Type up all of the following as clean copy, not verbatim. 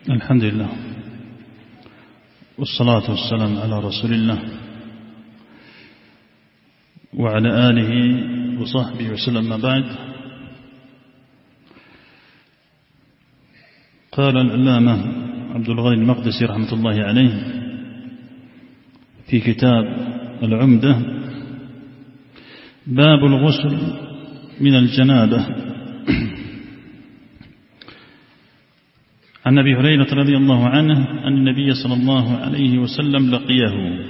الحمد لله والصلاة والسلام على رسول الله وعلى آله وصحبه وسلم. ما بعد، قال العلامة عبد الغني المقدسي رحمة الله عليه في كتاب العمدة: باب الغسل من الجنابة. عن أبي هريرة رضي الله عنه أن النبي صلى الله عليه وسلم لقيه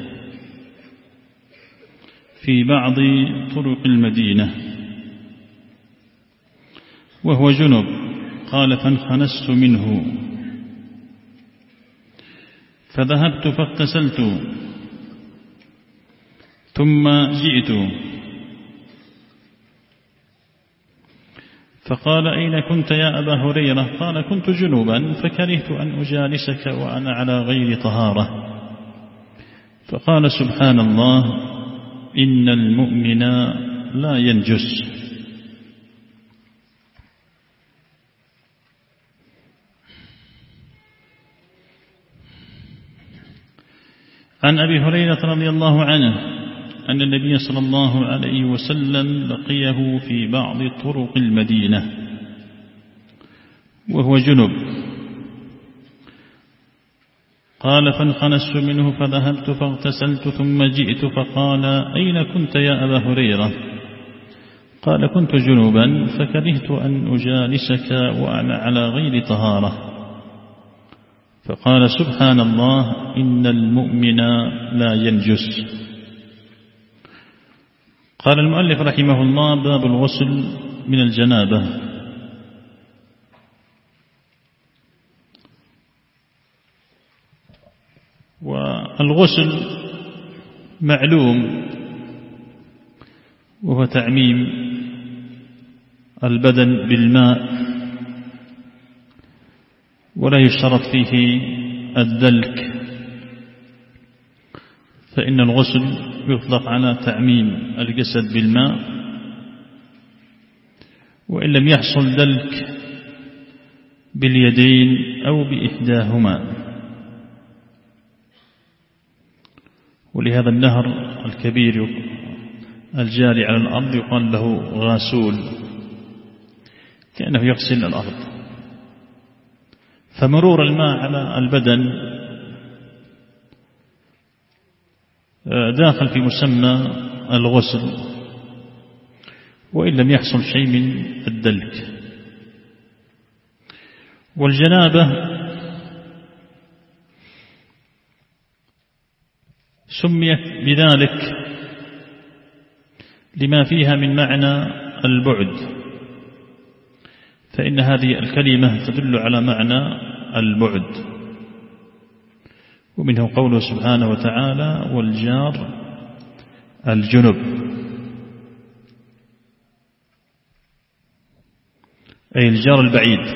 في بعض طرق المدينة وهو جنب، قال: فانخنست منه فذهبت فاغتسلت ثم جئت فقال: أين كنت يا أبا هريرة؟ قال: كنت جنوبا فكرهت أن أجالسك وأنا على غير طهارة. فقال: سبحان الله، إن المؤمن لا ينجس. عن أبي هريرة رضي الله عنه أن النبي صلى الله عليه وسلم لقيه في بعض طرق المدينة وهو جنب، قال: فانخنست منه فذهبت فاغتسلت ثم جئت فقال: أين كنت يا أبا هريرة؟ قال: كنت جنوبا فكرهت أن أجالسك وأنا على غير طهارة. فقال: سبحان الله، إن المؤمن لا ينجس. قال المؤلف رحمه الله: باب الغسل من الجنابة. والغسل معلوم، وهو تعميم البدن بالماء، ولا يشترط فيه الدلك، فإن الغسل يطلق على تعميم الجسد بالماء، وإن لم يحصل دلك باليدين أو بإحداهما. ولهذا النهر الكبير الجاري على الأرض يقال له غاسول، كأنه يغسل الأرض. فمرور الماء على البدن داخل في مسمى الغسل، وإن لم يحصل شيء من الدلك. والجنابة سميت بذلك لما فيها من معنى البعد، فإن هذه الكلمة تدل على معنى البعد. ومنه قوله سبحانه وتعالى: والجار الجنب، أي الجار البعيد.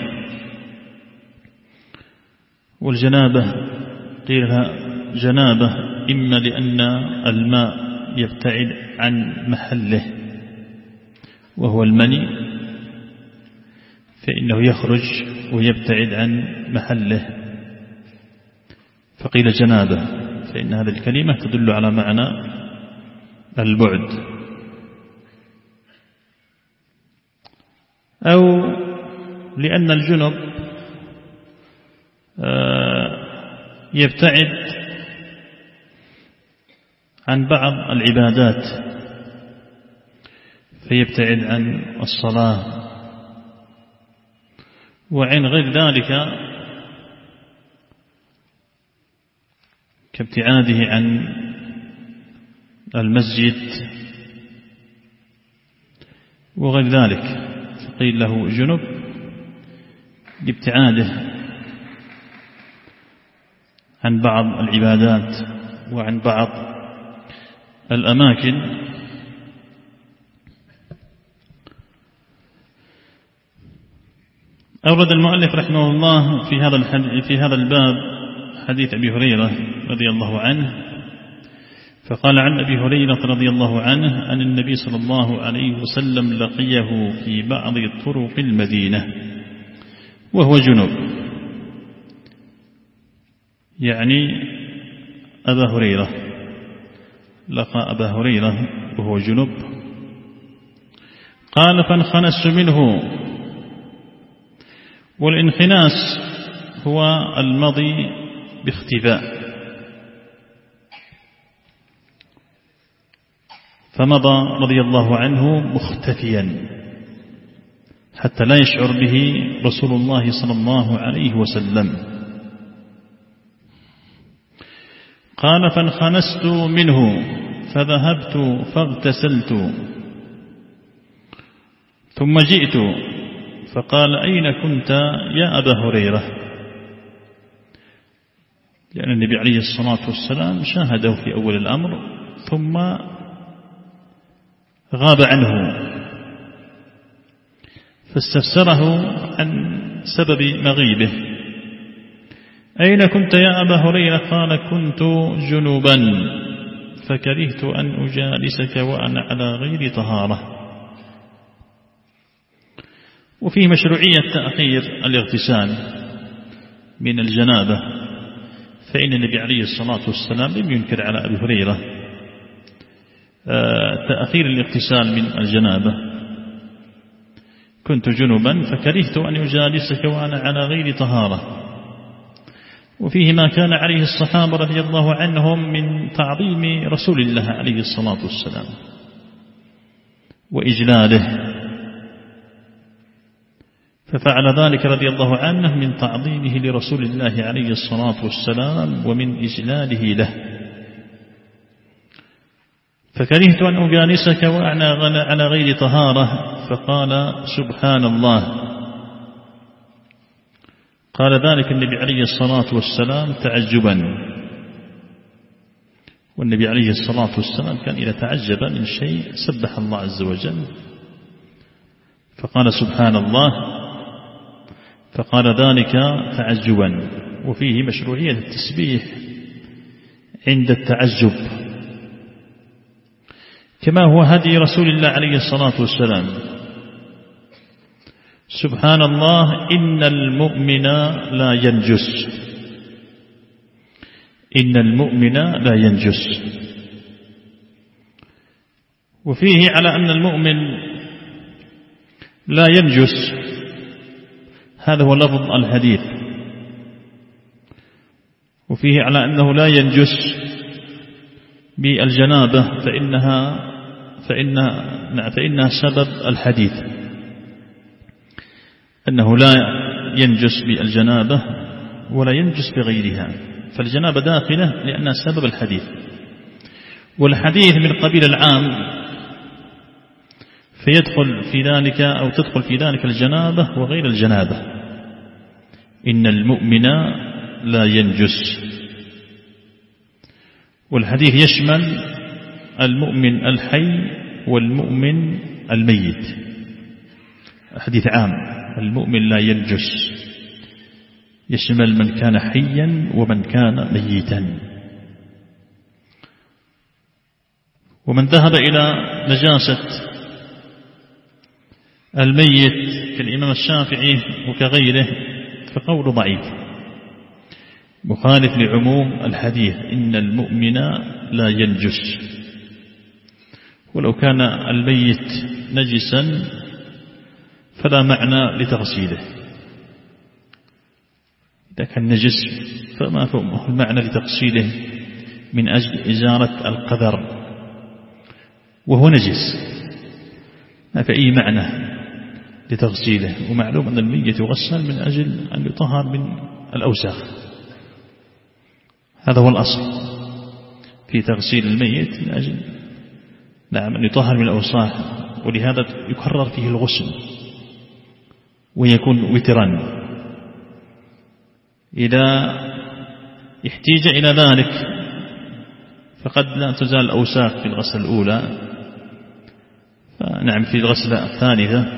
والجنابة قيل لها جنابة إما لأن الماء يبتعد عن محله وهو المني، فإنه يخرج ويبتعد عن محله، فقيل جنابة، فإن هذه الكلمة تدل على معنى البعد. أو لأن الجنب يبتعد عن بعض العبادات، فيبتعد عن الصلاة وعن غير ذلك، كابتعاده عن المسجد وغير ذلك، فقيل له جنب لابتعاده عن بعض العبادات وعن بعض الأماكن. أورد المؤلف رحمه الله في هذا الباب حديث أبي هريرة رضي الله عنه، فقال: عن أبي هريرة رضي الله عنه أن النبي صلى الله عليه وسلم لقيه في بعض طرق المدينة وهو جنب، يعني أبا هريرة، لقى أبا هريرة وهو جنب. قال فانخنست منه. والانخناس هو المضي باختفاء، فمضى رضي الله عنه مختفيا حتى لا يشعر به رسول الله صلى الله عليه وسلم. قال فانخنست منه فذهبت فاغتسلت ثم جئت فقال أين كنت يا أبا هريرة؟ لأن النبي عليه الصلاة والسلام شاهده في أول الأمر ثم غاب عنه، فاستفسره عن سبب مغيبه. أين كنت يا أبا هريرة؟ قال كنت جنوبا فكرهت أن أجالسك وأنا على غير طهارة. وفيه مشروعية تأخير الاغتسال من الجنابة، فإن النبي عليه الصلاة والسلام لم ينكر على أبي هريرة تأخير الاغتسال من الجنابة. كنت جنبا فكرهت أن أجالسك وأنا على غير طهارة. وفيه ما كان عليه الصحابة رضي الله عنهم من تعظيم رسول الله عليه الصلاة والسلام وإجلاله، ففعل ذلك رضي الله عنه من تعظيمه لرسول الله عليه الصلاة والسلام ومن إجلاله له. فكرهت أن أجالسك وأنا على غير طهارة، فقال سبحان الله. قال ذلك النبي عليه الصلاة والسلام تعجبا، والنبي عليه الصلاة والسلام كان إذا تعجب من شيء سبح الله عز وجل، فقال سبحان الله، فقال ذلك تعجبا. وفيه مشروعية التسبيح عند التعجب كما هو هدي رسول الله عليه الصلاة والسلام. سبحان الله إن المؤمن لا ينجس، إن المؤمن لا ينجس. وفيه على أن المؤمن لا ينجس، هذا هو لفظ الحديث. وفيه على أنه لا ينجس بالجنابة فإنها سبب الحديث، أنه لا ينجس بالجنابة ولا ينجس بغيرها، فالجنابة داخلة لأنها سبب الحديث. والحديث من قبيل العام، فيدخل في ذلك أو تدخل في ذلك الجنابة وغير الجنابة. إن المؤمن لا ينجس، والحديث يشمل المؤمن الحي والمؤمن الميت، حديث عام. المؤمن لا ينجس يشمل من كان حيا ومن كان ميتا. ومن ذهب إلى نجاسة الميت كالإمام الشافعي وكغيره فقول ضعيف مخالف لعموم الحديث إن المؤمن لا ينجس. ولو كان الميت نجسا فلا معنى لتغسيله، إذا كان نجس فما فهمه المعنى لتغسيله من أجل إزالة القذر وهو نجس، ما في أي معنى لتغسيله. ومعلوم أن الميت يغسل من أجل أن يطهر من الأوساخ، هذا هو الأصل في تغسيل الميت، من أجل أن يطهر من الأوساخ. ولهذا يكرر فيه الغسل ويكون وترا. إذا احتيج إلى ذلك فقد لا تزال الأوساخ في الغسلة الأولى، نعم في الغسلة الثالثة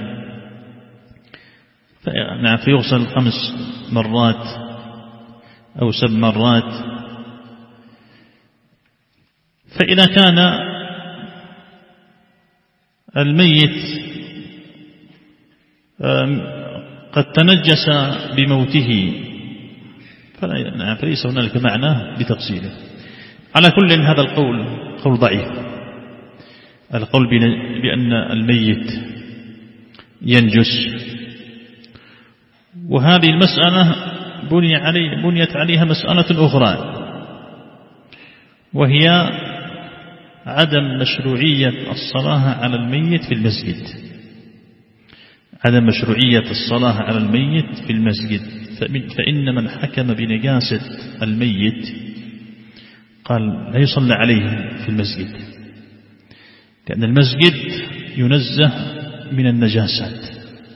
نعم فيغسل 5 مرات أو 7 مرات. فإذا كان الميت قد تنجس بموته فليس هنالك معنى بتفصيله. على كل هذا القول قول ضعيف، القول بأن الميت ينجس، وهذه المسألة بنيت عليها مسألة أخرى، وهي عدم مشروعية الصلاة على الميت في المسجد. عدم مشروعية الصلاة على الميت في المسجد، فإن من حكم بنجاسة الميت قال لا يصلى عليه في المسجد، لأن المسجد ينزه من النجاسات،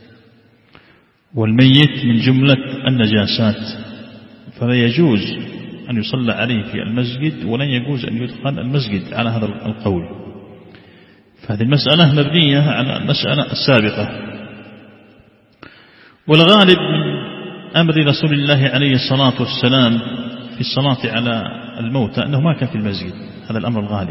والميت من جملة النجاسات، فلا يجوز أن يصلى عليه في المسجد، ولا يجوز أن يدخل المسجد على هذا القول. فهذه المسألة مبنية على المسألة السابقة. والغالب من أمر رسول الله عليه الصلاة والسلام في الصلاة على الموتى أنه ما كان في المسجد، هذا الأمر الغالب،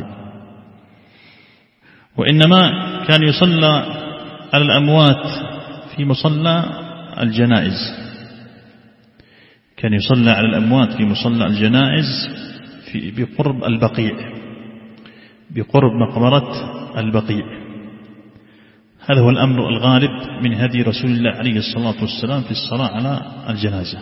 وإنما كان يصلى على الأموات في مصلى الجنائز، كان يصلى على الأموات في مصلى الجنائز بقرب البقيع، بقرب مقبرة البقيع. هذا هو الأمر الغالب من هدي رسول الله عليه الصلاة والسلام في الصلاة على الجنازة،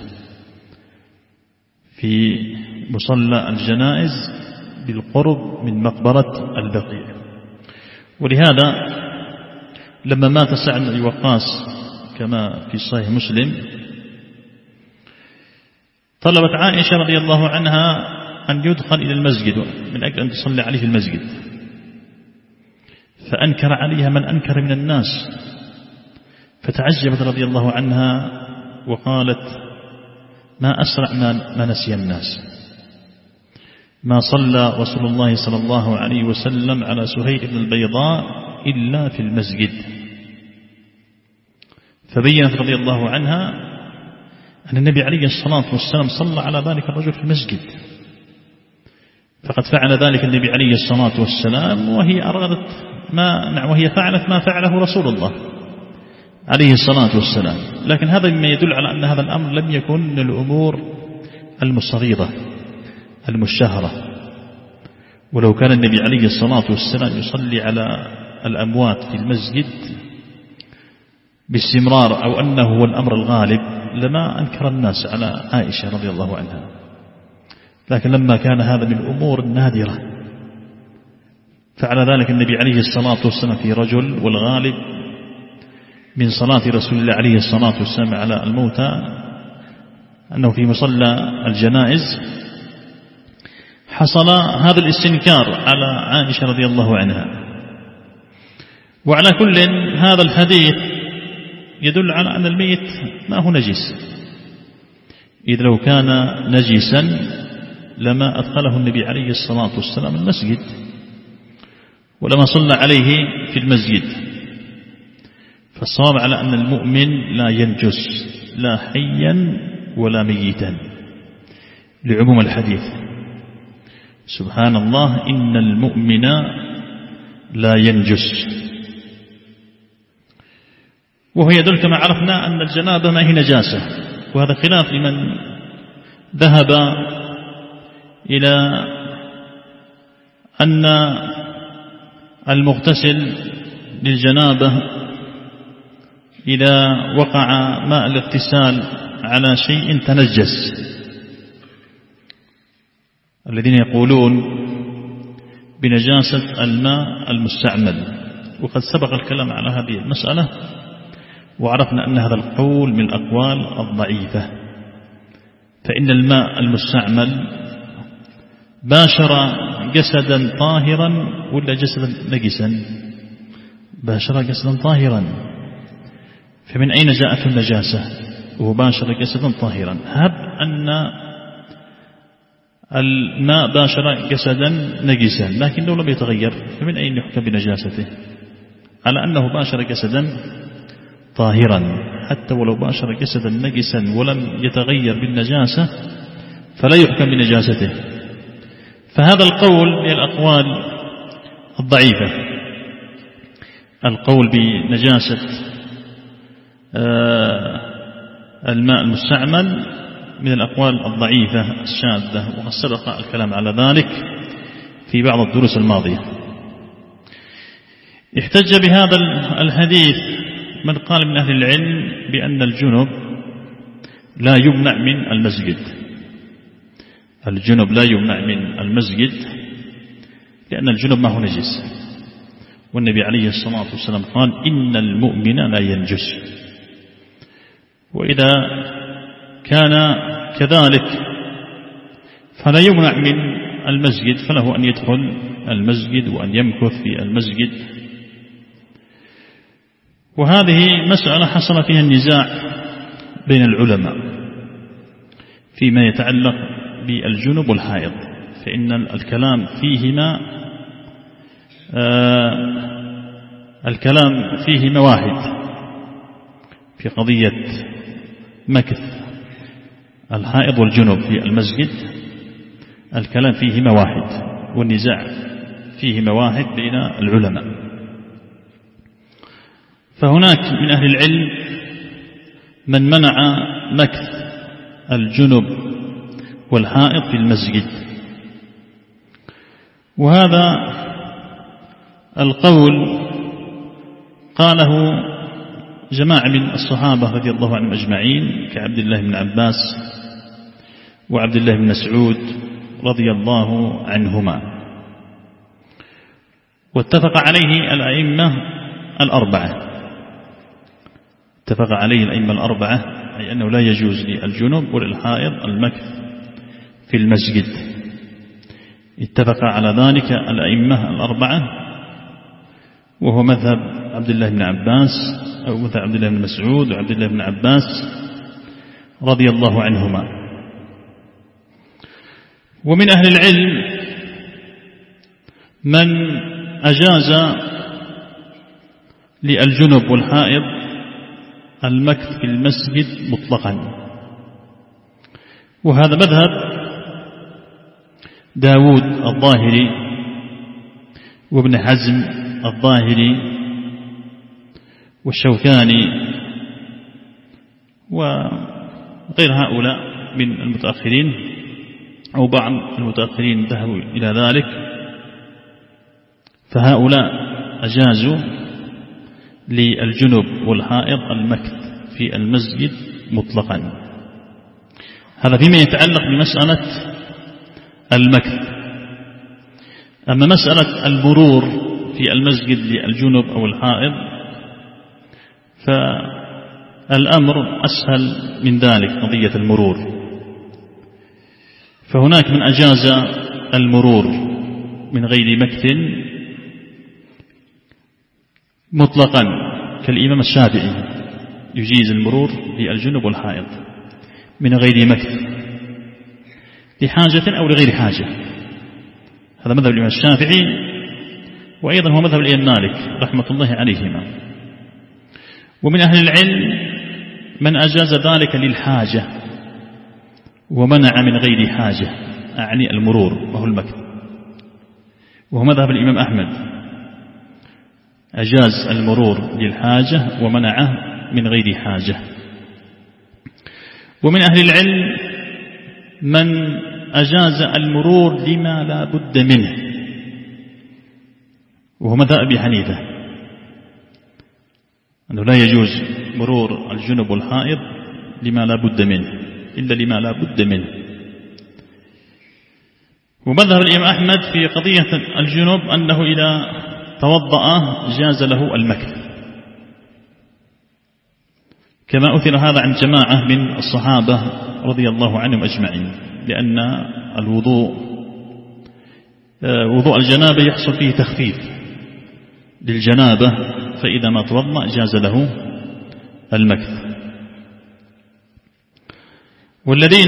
في مصلى الجنائز بالقرب من مقبرة البقيع. ولهذا لما مات سعد بن وقاص كما في صحيح مسلم، طلبت عائشة رضي الله عنها أن يدخل إلى المسجد من أجل أن تصلي عليه في المسجد، فأنكر عليها من أنكر من الناس، فتعجبت رضي الله عنها وقالت ما أسرع ما نسي الناس، ما صلى رسول الله صلى الله عليه وسلم على سهيل بن البيضاء إلا في المسجد. فبينت رضي الله عنها أن النبي عليه الصلاة والسلام صلى على ذلك الرجل في المسجد، فقد فعل ذلك النبي عليه الصلاة والسلام، وهي فعلت ما فعله رسول الله عليه الصلاة والسلام. لكن هذا مما يدل على أن هذا الأمر لم يكن من الأمور المستغيضة المشهرة. ولو كان النبي عليه الصلاة والسلام يصلي على الأموات في المسجد باستمرار، أو أنه هو الأمر الغالب، لما أنكر الناس على عائشة رضي الله عنها. لكن لما كان هذا من الأمور النادرة فعل ذلك النبي عليه الصلاة والسلام في رجل، والغالب من صلاة رسول الله عليه الصلاة والسلام على الموتى أنه في مصلى الجنائز حصل هذا الاستنكار على عائشة رضي الله عنها. وعلى كل هذا الحديث يدل على أن الميت ما هو نجس، إذ لو كان نجسا لما أدخله النبي عليه الصلاة والسلام المسجد، ولما صلى عليه في المسجد. فالصواب على أن المؤمن لا ينجس لا حيا ولا ميتا، لعموم الحديث سبحان الله إن المؤمن لا ينجس. وهو يدل كما عرفنا أن الجنابة ما هي نجاسة، وهذا خلاف لمن ذهب إلى أن المغتسل للجنابة إذا وقع ماء الاغتسال على شيء تنجس، الذين يقولون بنجاسة الماء المستعمل. وقد سبق الكلام على هذه المسألة، وعرفنا أن هذا القول من الأقوال الضعيفة، فإن الماء المستعمل باشر جسدا طاهرا ولا جسدا نجسا؟ باشر جسدا طاهرا، فمن أين جاءت النجاسة؟ وهو باشر جسدا طاهرا. هب أن الماء باشر جسدا نجسا لكنه لم يتغير، فمن أين يحكم بنجاسته؟ على أنه باشر جسدا طاهرا، حتى ولو باشر جسدا نجسا ولم يتغير بالنجاسة فلا يحكم بنجاسته. فهذا القول من الأقوال الضعيفة، القول بنجاسة الماء المستعمل من الأقوال الضعيفة الشاذة، وقد سبق الكلام على ذلك في بعض الدروس الماضية. احتج بهذا الحديث من قال من أهل العلم بأن الجنب لا يمنع من المسجد، الجنب لا يمنع من المسجد لأن الجنب ما هو نجس، والنبي عليه الصلاة والسلام قال إن المؤمن لا ينجس. وإذا كان كذلك فلا يمنع من المسجد، فله أن يدخل المسجد وأن يمكث في المسجد. وهذه مسألة حصل فيها النزاع بين العلماء فيما يتعلق بالجنب والحائض، فإن الكلام فيهما واحد في قضية مكث الحائض والجنب في المسجد، الكلام فيهما واحد والنزاع فيهما واحد بين العلماء. فهناك من أهل العلم من منع مكث الجنب والحائض في المسجد، وهذا القول قاله جماعة من الصحابة رضي الله عنهم أجمعين كعبد الله بن عباس وعبد الله بن مسعود رضي الله عنهما، واتفق عليه الأئمة الأربعة، اتفق عليه الأئمة الأربعة أي أنه لا يجوز للجنب وللحائض المكث في المسجد، اتفق على ذلك الأئمة الأربعة، وهو مذهب عبد الله بن عباس أو مذهب عبد الله بن مسعود وعبد الله بن عباس رضي الله عنهما. ومن أهل العلم من أجاز للجنب والحائض المكث في المسجد مطلقا، وهذا مذهب داود الظاهري وابن حزم الظاهري والشوكاني وغير هؤلاء من المتأخرين، أو بعض المتأخرين ذهبوا إلى ذلك، فهؤلاء أجازوا للجنب والحائض المكث في المسجد مطلقا. هذا فيما يتعلق بمسألة المكث. أما مسألة المرور في المسجد للجنب أو الحائض فالأمر أسهل من ذلك، قضية المرور، فهناك من أجاز المرور من غير مكث مطلقا كالإمام الشافعي يجيز المرور للجنب والحائض من غير مكث لحاجة أو لغير حاجة، هذا مذهب الإمام الشافعي، وأيضا هو مذهب الإمام مالك رحمة الله عليهما. ومن أهل العلم من أجاز ذلك للحاجة ومنع من غير حاجة، أعني المرور وهو المكث، وهو مذهب الإمام أحمد، أجاز المرور للحاجة ومنعه من غير حاجة. ومن أهل العلم من أجاز المرور لما لا بد منه، وهو مذهب أبي حنيفة، أنه لا يجوز مرور الجنب والحائض لما لا بد منه إلا لما لا بد منه. ومذهب الإمام أحمد في قضية الجنب أنه إذا توضأ جاز له المكث، كما أثر هذا عن جماعة من الصحابة رضي الله عنهم أجمعين، لأن وضوء الجنابة يحصل فيه تخفيف للجنابة، فإذا ما توضأ جاز له المكث. والذين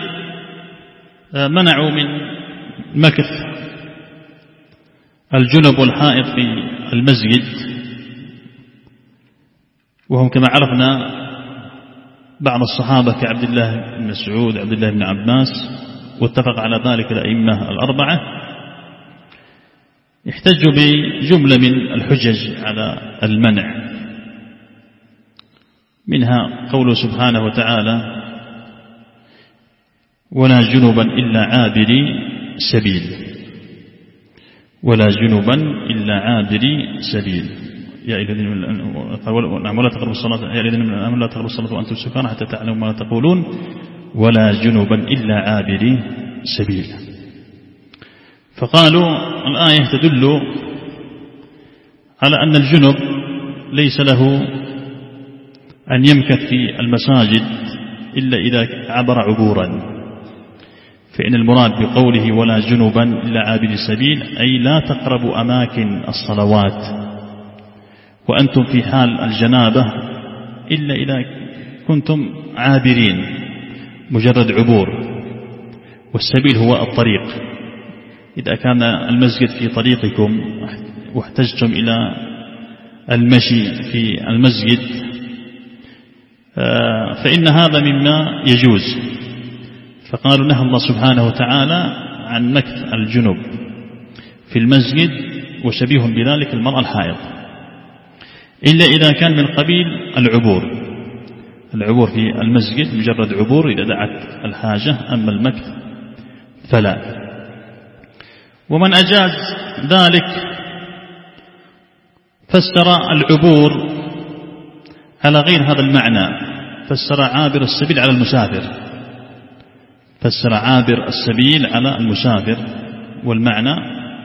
منعوا من مكث الجنب والحائض في المسجد، وهم كما عرفنا بعض الصحابة كعبد الله بن مسعود عبد الله بن عباس، واتفق على ذلك الأئمة الأربعة، احتجوا بجملة من الحجج على المنع، منها قوله سبحانه وتعالى ولا جنبا إلا عابري سبيل، ولا جنبا إلا عابري سبيل. يا أيها الذين آمنوا لا تقربوا الصلاة، يا أيها الذين آمنوا لا تقربوا الصلاة وأنتم سكارى حتى تعلموا ما تقولون ولا جنبا إلا عابري سبيل. فقالوا الآية تدل على أن الجنب ليس له أن يمكث في المساجد إلا إذا عبر عبورا، فإن المراد بقوله ولا جنبا إلا عابري سبيل أي لا تقربوا أماكن الصلوات وأنتم في حال الجنابة إلا إذا كنتم عابرين مجرد عبور، والسبيل هو الطريق. إذا كان المسجد في طريقكم واحتجتم إلى المشي في المسجد فإن هذا مما يجوز. فقالوا نهى الله سبحانه وتعالى عن مكث الجنب في المسجد، وشبيه بذلك المرأة الحائض، إلا إذا كان من قبيل العبور في المسجد مجرد عبور إذا دعت الحاجة، أما المكث فلا. ومن أجاز ذلك فسر العبور على غير هذا المعنى، فسر عابر السبيل على المسافر، فسر عابر السبيل على المسافر. والمعنى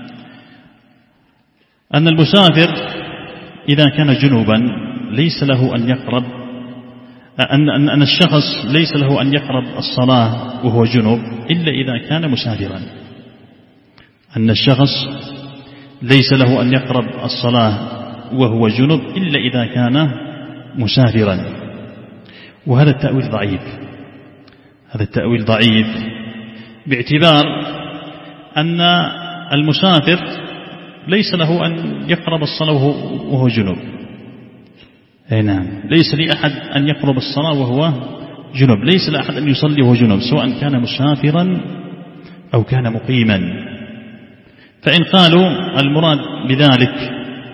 أن المسافر إذا كان جنوبا ليس له أن يقرب، أن الشخص ليس له أن يقرب الصلاة وهو جنوب إلا إذا كان مسافرا، أن الشخص ليس له أن يقرب الصلاة وهو جنوب إلا إذا كان مسافرا. وهذا التأويل ضعيف، هذا التأويل ضعيف باعتبار أن المسافر ليس له أن يقرب الصلاة وهو جنوب. أي نعم، ليس لأحد أن يقرب الصلاة وهو جنوب، ليس لأحد أن يصلي وهو جنوب سواء كان مسافرا أو كان مقيما. فإن قالوا المراد بذلك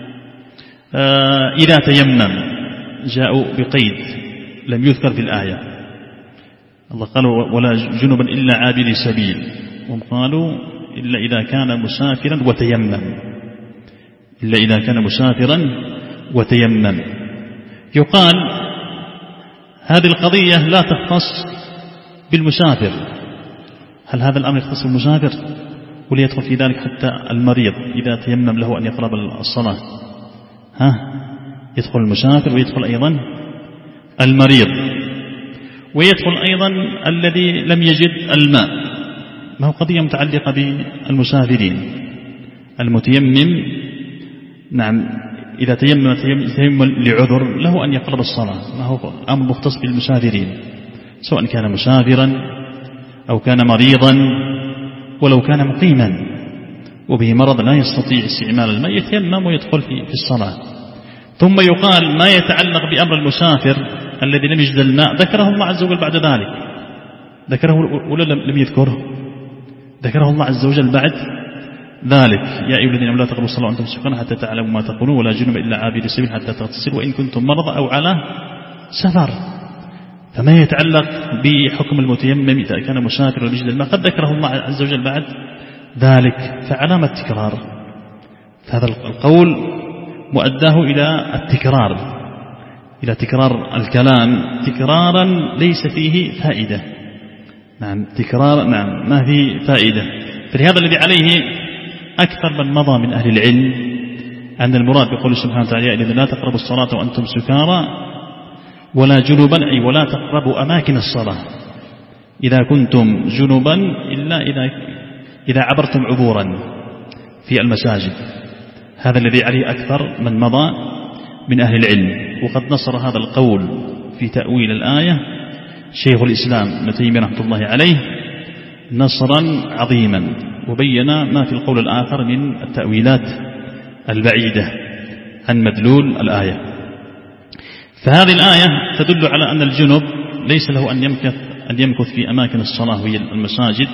إذا تيمم، جاءوا بقيد لم يذكر في الآية. الله قالوا ولا جنبا إلا عابري سبيل، هم قالوا إلا إذا كان مسافرا وتيمم، إلا إذا كان مسافرا وتيمم. يقال هذه القضية لا تختص بالمسافر، هل هذا الأمر يختص بالمسافر وليدخل في ذلك حتى المريض إذا تيمم له أن يقرب الصلاة؟ يدخل المسافر ويدخل أيضا المريض، ويدخل أيضا الذي لم يجد الماء. ما هو قضية متعلقة بالمسافرين. المتيمم نعم إذا تيمم لعذر له أن يقرب الصلاة، ما هو أمر مختص بالمسافرين سواء كان مسافرا أو كان مريضا، ولو كان مقيما وبه مرض لا يستطيع استعمال الماء يتيمم ويدخل في الصلاة. ثم يقال ما يتعلق بأمر المسافر الذي لم يجد الماء ذكره الله عز وجل بعد ذلك، ذكره ولا لم يذكره؟ ذكره الله عز وجل بعد ذلك. يا أيها الذين آمنوا لا تقربوا الصلاة وأنتم سكارى حتى تعلموا ما تقولون ولا جنب إلا عابري سبيل حتى تغتسلوا وإن كنتم مرضى أو على سفر. فما يتعلق بحكم المتيمم إذا كان مسافر ولم يجد الماء قد ذكره الله عز وجل بعد ذلك، فعلامة تكرار. فهذا القول مؤداه إلى التكرار، إلى تكرار الكلام تكرارا ليس فيه فائدة. نعم تكرار نعم ما فيه فائدة. فلهذا الذي عليه أكثر من مضى من أهل العلم أن المراد بقول سبحانه وتعالى إذا لا تقربوا الصلاة وأنتم سكارى ولا جنبا، أي ولا تقربوا أماكن الصلاة إذا كنتم جنبا إلا إذا عبرتم عبورا في المساجد. هذا الذي عليه أكثر من مضى من أهل العلم. وقد نصر هذا القول في تأويل الآية شيخ الإسلام ابن تيمية رحمة الله عليه نصرا عظيما، وبين ما في القول الآخر من التأويلات البعيدة عن مدلول الآية. فهذه الآية تدل على أن الجنب ليس له أن يمكث في أماكن الصلاة وهي المساجد،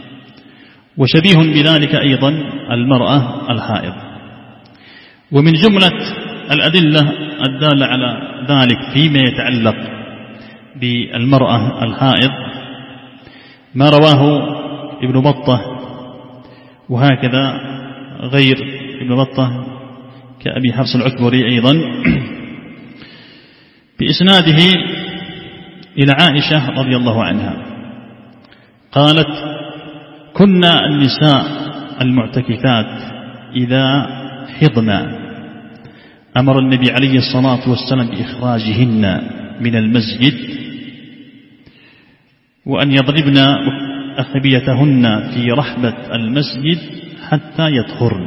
وشبيه بذلك أيضا المرأة الحائض. ومن جملة الأدلة الدالة على ذلك فيما يتعلق بالمرأة الحائض ما رواه ابن بطة وهكذا غير ابن بطة كأبي حفص العكبري أيضا بإسناده إلى عائشة رضي الله عنها قالت: كنا النساء المعتكفات إذا حضنا أمر النبي عليه الصلاة والسلام بإخراجهن من المسجد وأن يضربن أخبيتهن في رحبة المسجد حتى يطهرن.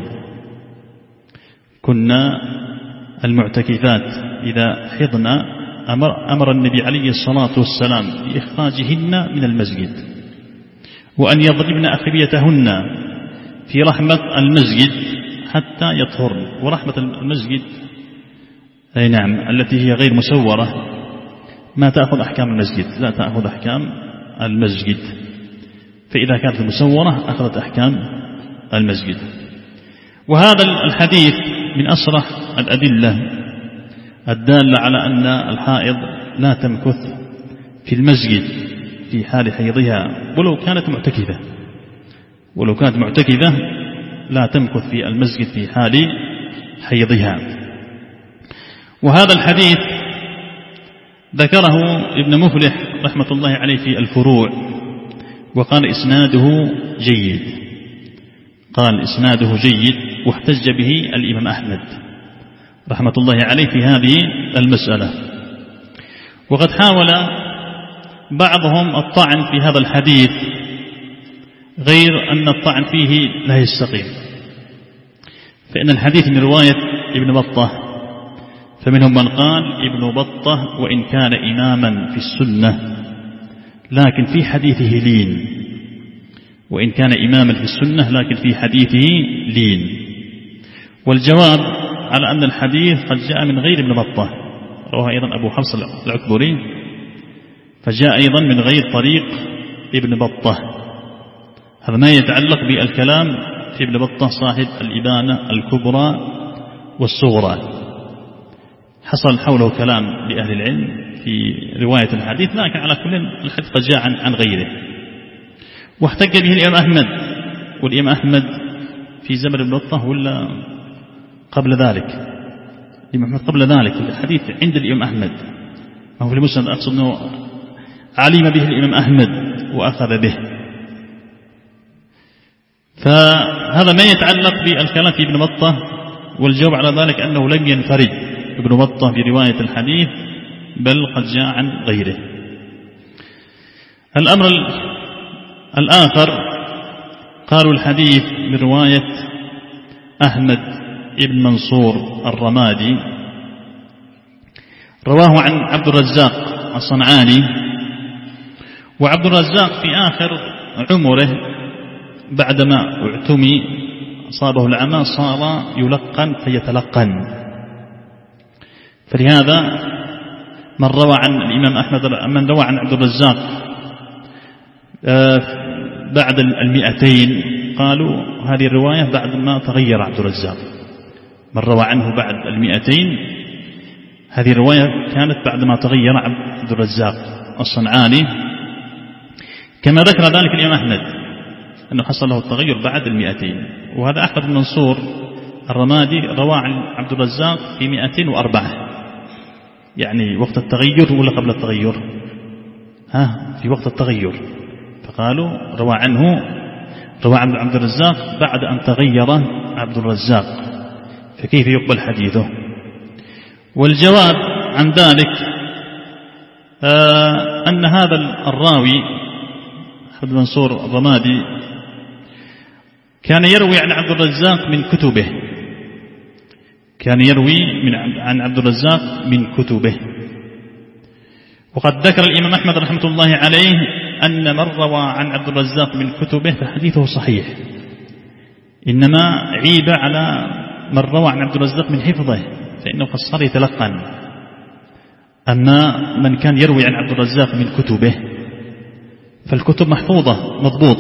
كنا المعتكفات إذا حضنا أمر النبي عليه الصلاة والسلام بإخراجهن من المسجد وأن يضربن أخبيتهن في رحمة المسجد حتى يطهرن. ورحمة المسجد أي نعم التي هي غير مسورة ما تأخذ أحكام المسجد، لا تأخذ أحكام المسجد، فإذا كانت مسورة أخذت أحكام المسجد. وهذا الحديث من أصرح الأدلة الدالة على أن الحائض لا تمكث في المسجد في حال حيضها ولو كانت معتكفة لا تمكث في المسجد في حال حيضها. وهذا الحديث ذكره ابن مفلح رحمة الله عليه في الفروع وقال إسناده جيد، واحتج به الإمام أحمد رحمة الله عليه في هذه المسألة. وقد حاول بعضهم الطعن في هذا الحديث غير أن الطعن فيه لا يستقيم، فإن الحديث من رواية ابن بطة، فمنهم من قال ابن بطة وإن كان إماما في السنة لكن في حديثه لين، وإن كان إماما في السنة لكن في حديثه لين. والجواب على أن الحديث قد جاء من غير ابن بطة، رواه أيضا أبو حفص العكبري، فجاء أيضا من غير طريق ابن بطة. هذا ما يتعلق بالكلام في ابن بطة صاحب الإبانة الكبرى والصغرى، حصل حوله كلام لأهل العلم في رواية الحديث، لكن على كل الحديث قد جاء عن غيره. واحتج به الإمام أحمد، والإمام أحمد في زمن ابن بطة ولا قبل ذلك؟ الإمام أحمد قبل ذلك، الحديث عند الإمام أحمد، ما هو في المسند، أقصد أنه علم به الإمام أحمد وأخذ به. فهذا ما يتعلق بالكلام في ابن بطة، والجواب على ذلك أنه لم ينفرد ابن بطة برواية الحديث بل قد جاء عن غيره. الأمر الآخر قالوا الحديث من رواية أحمد ابن منصور الرمادي، رواه عن عبد الرزاق الصنعاني. وعبد الرزاق في آخر عمره بعدما اعتمي أصابه العمى صار يلقن فيتلقن، فلهذا من روى عن الإمام أحمد، من روى عن عبد الرزاق بعد 200 قالوا هذه الرواية بعد ما تغير عبد الرزاق. من روى عنه بعد 200 هذه الرواية كانت بعد ما تغير عبد الرزاق الصنعاني، كما ذكر ذلك الإمام أحمد أنه حصل له التغير بعد 200. وهذا أحمد بن منصور الرمادي روى عن عبد الرزاق في 204، يعني وقت التغير ولا قبل التغير؟ في وقت التغير، فقالوا روى عن عبد الرزاق بعد أن تغير عبد الرزاق، فكيف يقبل حديثه؟ والجواب عن ذلك أن هذا الراوي أحمد بن منصور الرمادي كان يروي عن عبد الرزاق من كتبه، عن عبد الرزاق من كتبه. وقد ذكر الإمام أحمد رحمة الله عليه أن من روى عن عبد الرزاق من كتبه فحديثه صحيح، إنما عيب على من روى عن عبد الرزاق من حفظه فإنه قد صار يتلقن. أما من كان يروي عن عبد الرزاق من كتبه فالكتب محفوظة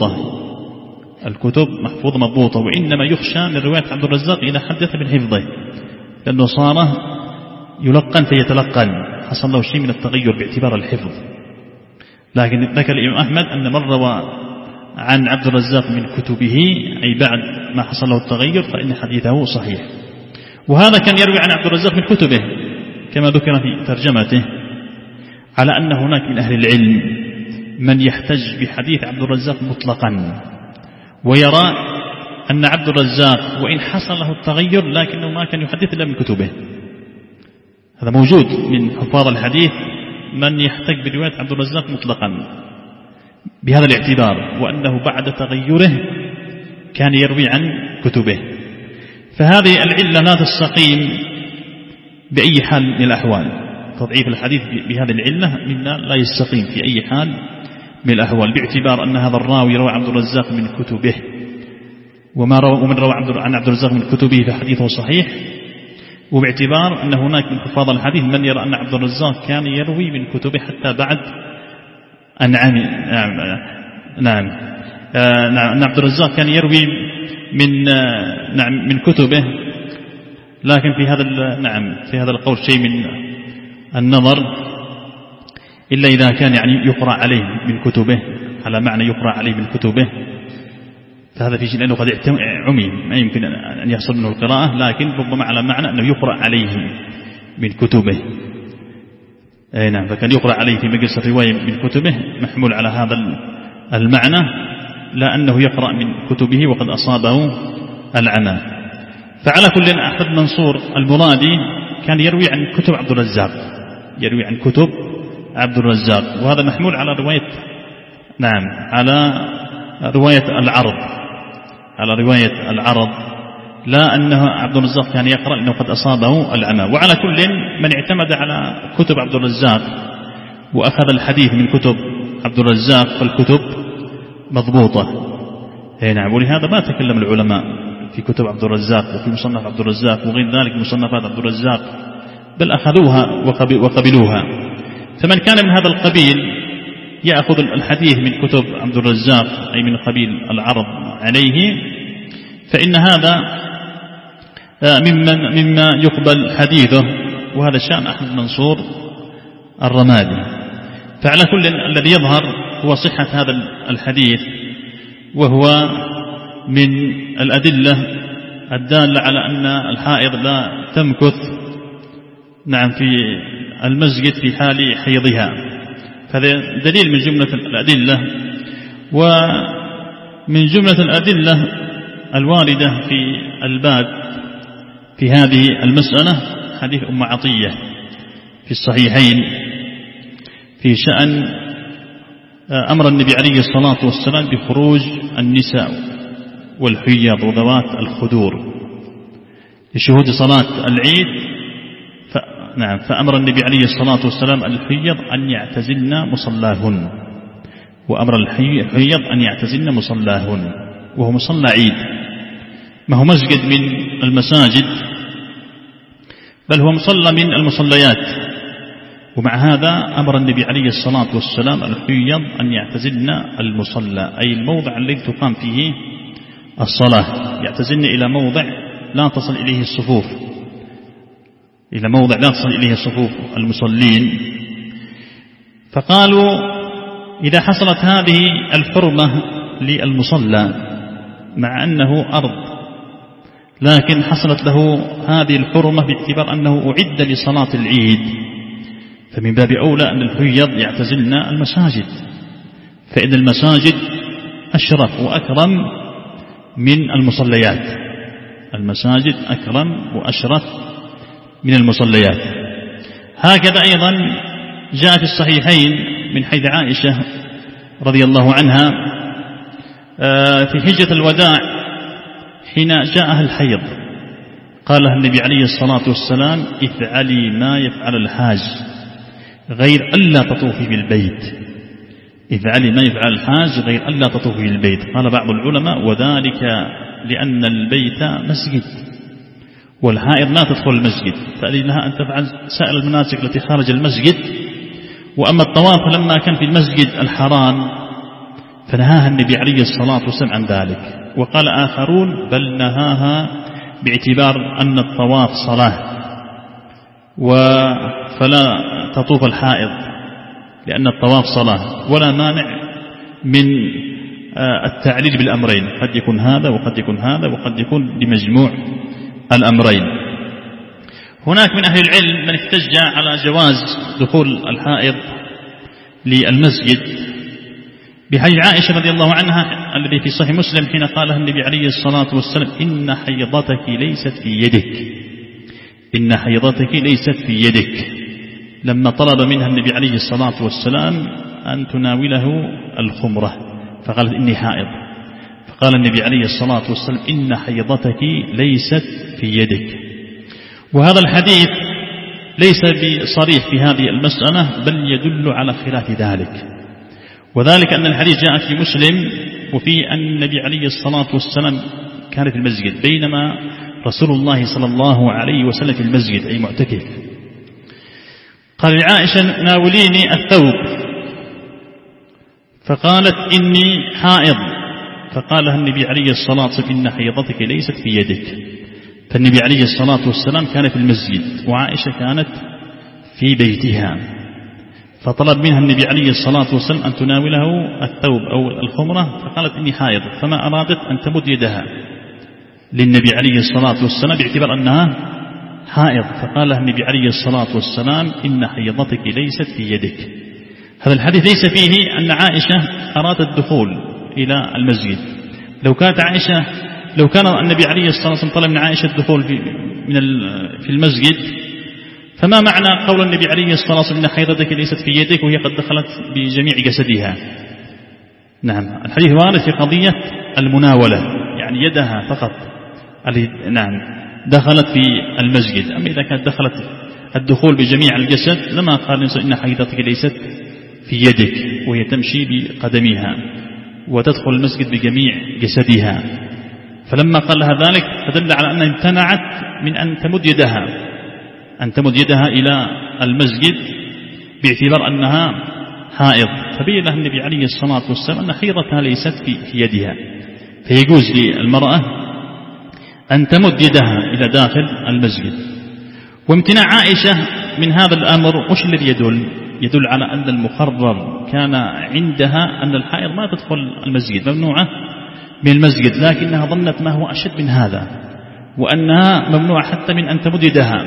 مضبوطة، وإنما يخشى من رواية عبد الرزاق إذا حدث من حفظه، لأنه صار يلقن فيتلقن، حصل له شيء من التغير باعتبار الحفظ. لكن ذكر الإمام أحمد أن من روى عن عبد الرزاق من كتبه أي بعد ما حصل له التغير فإن حديثه صحيح. وهذا كان يروي عن عبد الرزاق من كتبه كما ذكر في ترجمته، على أن هناك من أهل العلم من يحتج بحديث عبد الرزاق مطلقا ويرى أن عبد الرزاق وإن حصل له التغير لكنه ما كان يحدث إلا من كتبه. هذا موجود من حفاظ الحديث من يحتج برواية عبد الرزاق مطلقا بهذا الاعتبار، وأنه بعد تغيره كان يروي عن كتبه. فهذه العلة لا تستقيم بأي حال من الأحوال. تضعيف الحديث بهذه العلة مما لا يستقيم في أي حال من الأحوال، باعتبار أن هذا الراوي روى عبد الرزاق من كتبه، ومن روى عن عبد الرزاق من كتبه فحديثه صحيح، وباعتبار أن هناك من حفاظ الحديث من يرى أن عبد الرزاق كان يروي من كتبه حتى بعد أن أن عبد الرزاق كان يروي من كتبه. لكن في هذا القول شيء من النظر، إلا إذا كان يعني يقرأ عليه من كتبه على معنى يقرأ عليه من كتبه، فهذا في شيء لأنه قد عمي ما يمكن أن يحصل منه القراءة، لكن ربما على معنى أنه يقرأ عليه من كتبه. نعم، فكان يقرأ عليه في مجلس الرواية من كتبه محمول على هذا المعنى، لا أنه يقرأ من كتبه وقد أصابه العمى. فعلى كل أحمد منصور المرادي كان يروي عن كتب عبد الرزاق، يروي عن كتب عبد الرزاق، وهذا محمول على رواية على رواية العرض، لا أنه عبد الرزاق كان يقرأ لأنه قد أصابه العمى. وعلى كل من اعتمد على كتب عبد الرزاق وأخذ الحديث من كتب عبد الرزاق فالكتب مضبوطة. نعم، ولهذا ما تكلم العلماء في كتب عبد الرزاق وفي مصنف عبد الرزاق وغير ذلك مصنفات عبد الرزاق، بل أخذوها وقبلوها. فمن كان من هذا القبيل يأخذ الحديث من كتب عبد الرزاق أي من قبيل العرض عليه، فإن هذا مما يقبل حديثه، وهذا شأن أحمد منصور الرمادي. فعلى كل الذي يظهر هو صحة هذا الحديث، وهو من الأدلة الدالة على أن الحائض لا تمكث في المسجد في حال حيضها. هذا دليل من جملة الأدلة. ومن جملة الأدلة الواردة في الباب في هذه المسألة حديث أم عطية في الصحيحين في شأن أمر النبي عليه الصلاة والسلام بخروج النساء والحيض وذوات الخدور لشهود صلاة العيد. فأمر النبي عليه الصلاة والسلام الحيض أن يعتزلن مصلاهن، وأمر الحيض أن يعتزلن مصلاهن، وهو مصلى عيد، ما هو مسجد من المساجد بل هو مصلى من المصليات. ومع هذا أمر النبي عليه الصلاة والسلام الحيض أن يعتزلن المصلى أي الموضع الذي تقام فيه الصلاة، يعتزلن إلى موضع لا تصل إليه الصفوف، إلى موضع لا تصل إليه صفوف المصلين. فقالوا إذا حصلت هذه الحرمة للمصلى مع أنه أرض، لكن حصلت له هذه الحرمة باعتبار أنه أعد لصلاة العيد، فمن باب أولى أن الحيض يعتزلن المساجد، فإن المساجد أشرف وأكرم من المصليات، المساجد أكرم وأشرف من المصليات. هكذا أيضا جاء في الصحيحين من حيث عائشة رضي الله عنها في حجة الوداع حين جاءها الحيض قال لها النبي عليه الصلاة والسلام افعلي ما يفعل الحاج غير ألا تطوفي بالبيت، افعلي ما يفعل الحاج غير ألا تطوفي بالبيت. قال بعض العلماء وذلك لأن البيت مسجد والحائض لا تدخل المسجد، فلها أن تفعل سائر المناسك التي خارج المسجد. وأما الطواف لما كان في المسجد الحرام فنهاها النبي عليه الصلاة والسلام عن ذلك، وقال آخرون بل نهاها باعتبار أن الطواف صلاة فلا تطوف الحائض لأن الطواف صلاة، ولا مانع من التعليل بالأمرين، قد يكون هذا وقد يكون هذا وقد يكون لمجموع الأمرين. هناك من أهل العلم من احتج على جواز دخول الحائض للمسجد بحديث عائشة رضي الله عنها الذي في صحيح مسلم حين قالها النبي عليه الصلاة والسلام: إن حيضتك ليست في يدك، إن حيضتك ليست في يدك، لما طلب منها النبي عليه الصلاة والسلام أن تناوله الخمرة فقالت: إني حائض، فقال النبي عليه الصلاة والسلام: إن حيضتك ليست في يدك. وهذا الحديث ليس بصريح في هذه المسألة، بل يدل على خلاف ذلك، وذلك أن الحديث جاء في مسلم وفي أن النبي عليه الصلاة والسلام كان في المسجد بينما رسول الله صلى الله عليه وسلم في المسجد أي معتكف، قال لعائشة: ناوليني الثوب، فقالت: إني حائض، فقالها النبي عليه الصلاة والسلام: إن حيضتك ليست في يدك. فالنبي عليه الصلاة والسلام كان في المسجد وعائشة كانت في بيتها، فطلب منها النبي عليه الصلاة والسلام أن تناوله الثوب أو الخمرة، فقالت: إني حائض، فما أرادت أن تمد يدها للنبي عليه الصلاة والسلام باعتبار أنها حائض، فقال لها النبي عليه الصلاة والسلام: إن حيضتك ليست في يدك. هذا الحديث ليس فيه أن عائشة أرادت الدخول إلى المسجد. لو كان النبي عليه الصلاة والسلام طلب من عائشة الدخول في المسجد، فما معنى قول النبي عليه الصلاة والسلام: إن حيضتك ليست في يدك وهي قد دخلت بجميع جسدها؟ نعم، الحديث وارد في قضية المناولة، يعني يدها فقط نعم دخلت في المسجد. أما إذا كانت دخلت الدخول بجميع الجسد لما قال إن حيضتك ليست في يدك وهي تمشي بقدمها وتدخل المسجد بجميع جسدها. فلما قال لها ذلك فدل على أنها امتنعت من أن تمد يدها إلى المسجد باعتبار أنها حائض، فبين لها النبي عليه الصلاة والسلام أن حيضتها ليست في يدها، فيجوز للمرأة أن تمد يدها إلى داخل المسجد. وامتناع عائشة من هذا الأمر وش الذي يدل على أن المقرر كان عندها أن الحائض ما تدخل المسجد، ممنوعة من المسجد، لكنها ظنت ما هو أشد من هذا، وأنها ممنوعة حتى من أن تمد يدها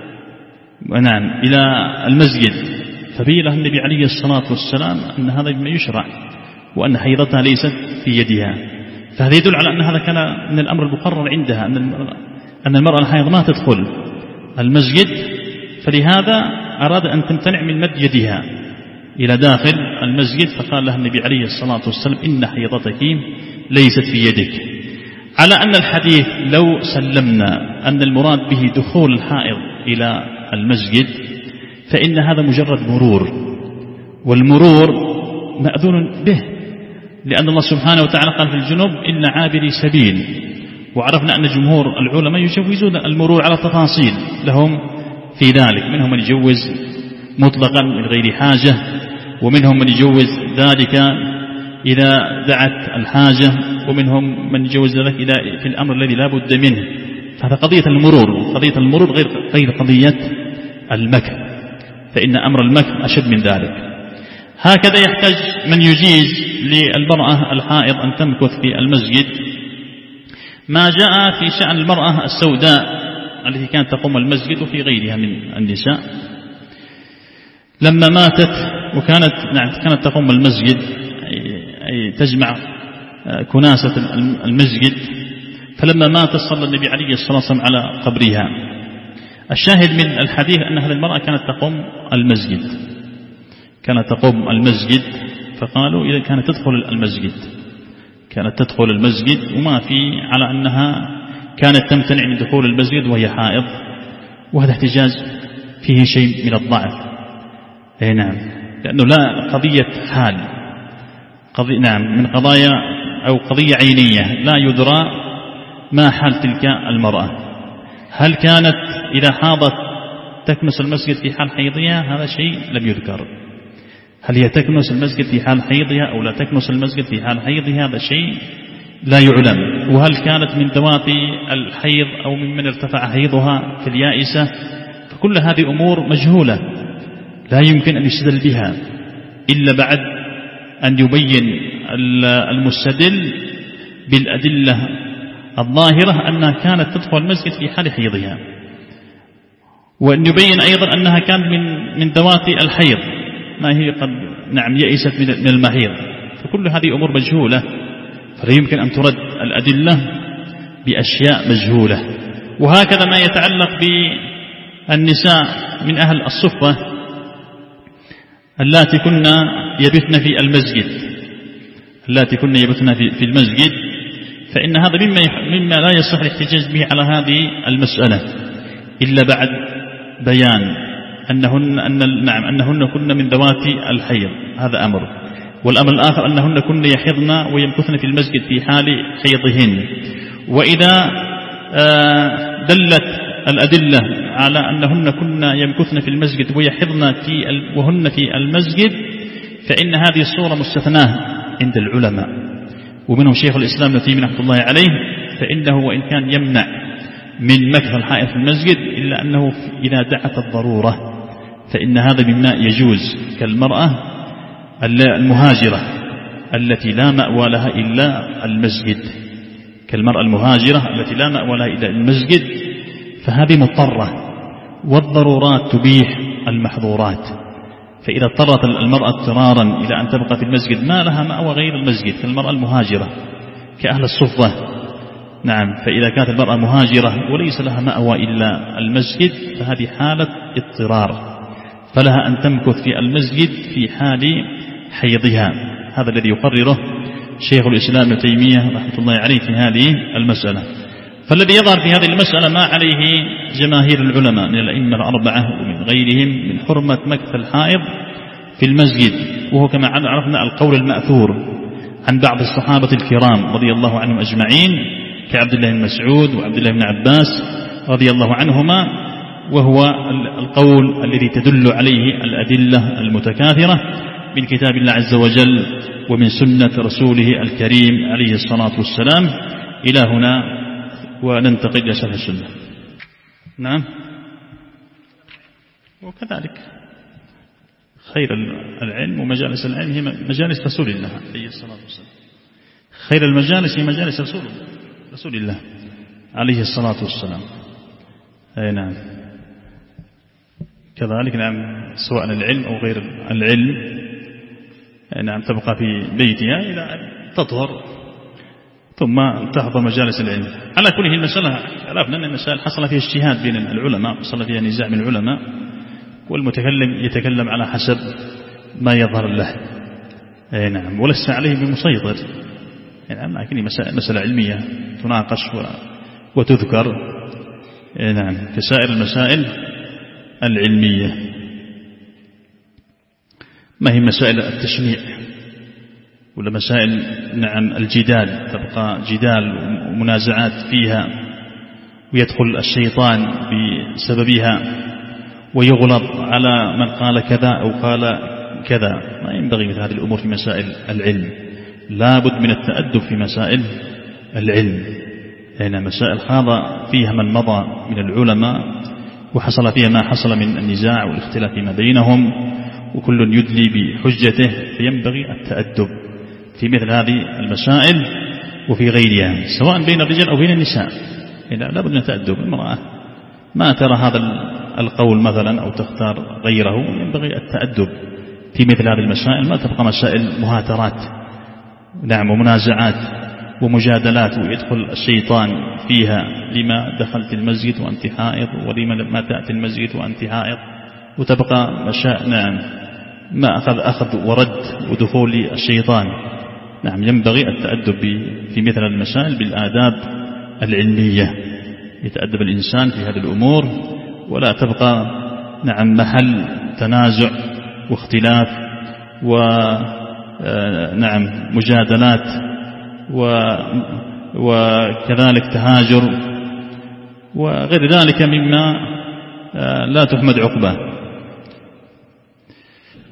إلى المسجد، فبين لها النبي عليه الصلاة والسلام أن هذا ما يشرع وأن حيضتها ليست في يدها. فهذا يدل على أن هذا كان من الأمر المقرر عندها، أن المرأة الحائض ما تدخل المسجد، فلهذا أراد أن تمتنع من مد يدها إلى داخل المسجد، فقال لها النبي عليه الصلاة والسلام: إن حيضتك ليست في يدك. على أن الحديث لو سلمنا أن المراد به دخول الحائض إلى المسجد فإن هذا مجرد مرور، والمرور مأذون به، لأن الله سبحانه وتعالى قال في الجنوب: إن عابري سبيل. وعرفنا أن جمهور العلماء يجوزون المرور على تفاصيل لهم في ذلك، منهم من يجوز مطلقا من غير حاجة، ومنهم من يجوز ذلك إذا دعت الحاجة، ومنهم من يجوز ذلك إذا في الأمر الذي لا بد منه. فهذا قضية المرور غير قضية المكث، فإن أمر المكث أشد من ذلك. هكذا يحتاج من يجيز للمرأة الحائض أن تمكث في المسجد ما جاء في شأن المرأة السوداء التي كانت تقوم المسجد وفي غيرها من النساء لما ماتت كانت تقوم المسجد، أي تجمع كناسة المسجد، فلما ماتت صلى النبي عليه الصلاة والسلام على قبرها. الشاهد من الحديث أن هذه المرأة كانت تقوم المسجد، فقالوا إذا كانت تدخل المسجد وما في على أنها كانت تمتنع من دخول المسجد وهي حائض، وهذا احتجاج فيه شيء من الضعف. نعم، لأنه لا قضية حال، من قضايا أو قضية عينية لا يدرى ما حال تلك المرأة، هل كانت إذا حاضت تكنس المسجد في حال حيضها؟ هذا شيء لم يذكر. هل هي تكنس المسجد في حال حيضها أو لا تكنس المسجد في حال حيضها؟ هذا شيء لا يعلم. وهل كانت من ذواتي الحيض أو ممن ارتفع حيضها في اليائسة؟ فكل هذه أمور مجهولة لا يمكن أن يستدل بها إلا بعد أن يبين المستدل بالأدلة الظاهرة أنها كانت تدخل المسجد في حال حيضها، وأن يبين أيضا أنها كانت من ذوات الحيض، ما هي قد يئست من المحيض. فكل هذه أمور مجهولة، فلا يمكن أن ترد الأدلة بأشياء مجهولة. وهكذا ما يتعلق بالنساء من أهل الصفة اللاتي كنا يبتن في المسجد، فإن هذا مما لا يصح الاحتجاج به على هذه المسألة إلا بعد بيان أنهن كن من ذوات الحيض، هذا أمر. والأمر الآخر أنهن كن يحضن ويمكثن في المسجد في حال حيضهن. وإذا دلت الأدلة على أنهن كن يمكثن في المسجد ويحضن وهن في المسجد، فإن هذه الصورة مستثناة عند العلماء، ومنهم شيخ الإسلام ابن تيمية رحمة الله عليه، فإنه وإن كان يمنع من مكث الحائض في المسجد إلا أنه إذا دعت الضرورة فإن هذا مما يجوز، كالمرأة المهاجرة التي لا مأوى لها إلا المسجد، فهذه مضطرة، والضرورات تبيح المحظورات. فإذا اضطرت المرأة اضطرارا إلى أن تبقى في المسجد ما لها مأوى غير المسجد، كالمرأة المهاجرة كأهل الصفة، فإذا كانت المرأة مهاجرة وليس لها مأوى إلا المسجد فهذه حالة اضطرار، فلها أن تمكث في المسجد في حال حيضها. هذا الذي يقرره شيخ الإسلام ابن تيمية رحمة الله عليه في هذه المسألة. فالذي يظهر في هذه المسألة ما عليه جماهير العلماء من الأئمة الأربعة ومن غيرهم من حرمة مكث الحائض في المسجد، وهو كما عرفنا القول المأثور عن بعض الصحابة الكرام رضي الله عنهم أجمعين، كعبد الله بن مسعود وعبد الله بن عباس رضي الله عنهما، وهو القول الذي تدل عليه الأدلة المتكاثرة من كتاب الله عز وجل ومن سنة رسوله الكريم عليه الصلاة والسلام. إلى هنا وننتقل إلى شرح السنة. نعم. وكذلك خير العلم ومجالس العلم هي مجالس رسول الله عليه الصلاة والسلام، خير المجالس هي مجالس رسول الله عليه الصلاة والسلام. أي نعم. كذلك سواء العلم أو غير العلم تبقى في بيتها إلى أن تطهر ثم تحضر مجالس العلم. على كل المسألة عرفنا أن المسائل حصل فيها اجتهاد بين العلماء، حصل فيها نزاع من العلماء، والمتكلم يتكلم على حسب ما يظهر له. نعم. ولست عليه بمسيطر، لكن مسألة علمية تناقش وتذكر، نعم، كسائر المسائل العلمية. ما هي مسائل التشنيع ولا مسائل الجدال، تبقى جدال ومنازعات فيها ويدخل الشيطان بسببها ويغلط على من قال كذا أو قال كذا. ما ينبغي مثل هذه الأمور في مسائل العلم، لا بد من التأدب في مسائل العلم. لأن مسائل خاض فيها من مضى من العلماء وحصل فيها ما حصل من النزاع والاختلاف ما بينهم، وكل يدلي بحجته، فينبغي التأدب في مثل هذه المسائل وفي غيرها، سواء بين الرجال أو بين النساء. لا بد من التأدب. المرأة ما ترى هذا القول مثلا أو تختار غيره، ينبغي التأدب في مثل هذه المسائل، ما تبقى مسائل مهاترات، نعم، ومنازعات ومجادلات ويدخل الشيطان فيها. لما دخلت المسجد وأنت حائض، ولما ما تأتي المسجد وأنت حائض، وتبقى نعم ما أخذ ورد ودخول الشيطان. نعم، ينبغي التأدب في مثل المسائل بالآداب العلمية، يتأدب الإنسان في هذه الأمور، ولا تبقى نعم محل تنازع واختلاف ونعم مجادلات وكذلك تهاجر وغير ذلك مما لا تحمد عقباه.